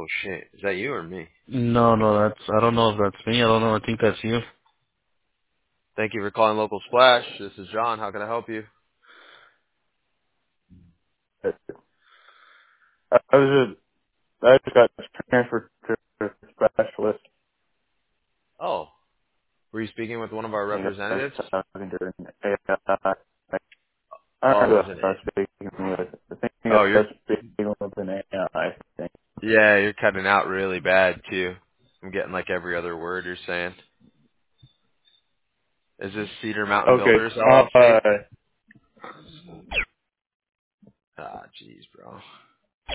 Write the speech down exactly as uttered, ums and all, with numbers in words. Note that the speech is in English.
Oh shit. Is that you or me? No, no, that's, I don't know if that's me. I don't know. I think that's you. Thank you for calling Local Splash. This is John. How can I help you? I I was just, I just got transferred to a specialist. Oh. Were you speaking with one of our And I was representatives? talking to an A I. I I don't Oh, it know wasn't who I it. was speaking with. I think Oh, I you're was speaking with an A I. I think. yeah, you're cutting out really bad too. I'm getting like every other word you're saying. Is this Cedar Mountain Okay. Builders Uh, L L C? uh, Ah, jeez, bro.